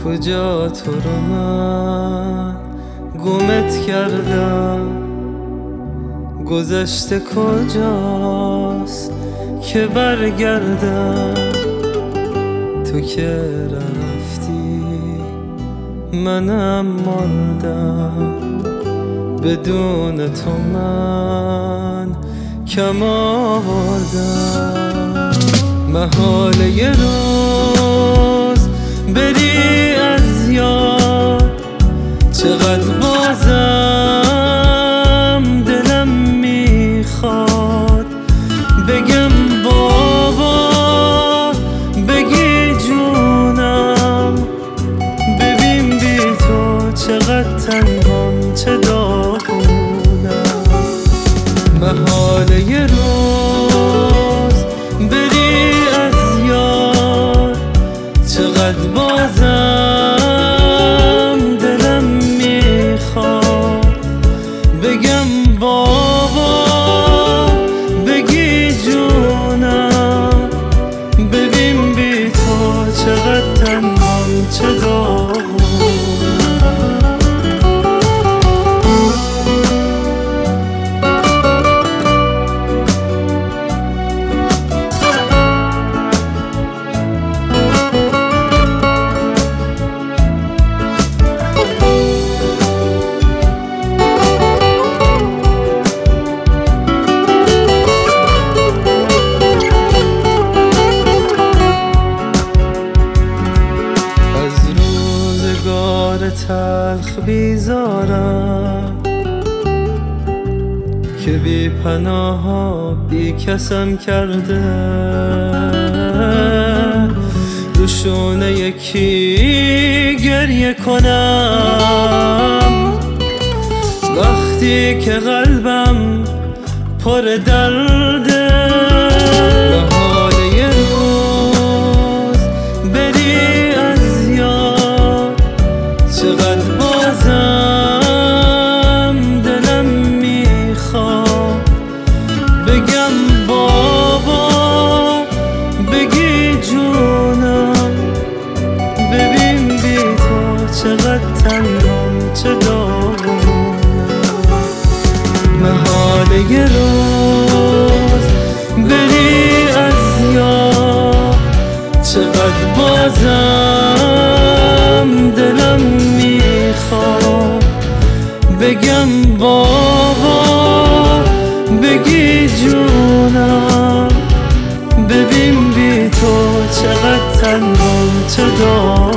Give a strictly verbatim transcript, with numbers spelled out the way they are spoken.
کجا تو رو من گمت کردم، گذشته کجاست که برگردم. تو که رفتی منم مردم، بدون تو من کم آوردم. محاله یه روز بری از یاد، چقدر بازم دلم میخواد بگم بابا، بگی جونم، ببین بی تو چقدر تنهام، چه داغونم. محاله یه روز بری از یاد، چقدر بازم دلم میخواد بگم بابا، بگی جونم، ببین بی تو چقدر تنهام، چه داغونم. تلخ بیزارم که بی پناه بی کسم کرده، روشونه یکی گریه کنم وقتی که قلبم پر درده. چقدر بازم دلم میخواد بگم بابا، بگی جونم، ببین بی تو چقدر تنهام، چه داغونم. محاله یه روز بری از یاد، چقدر بازم دلم میخواد بگم بابا، بگی جونم، ببین بی تو چقدر تنهام، چه داغونم.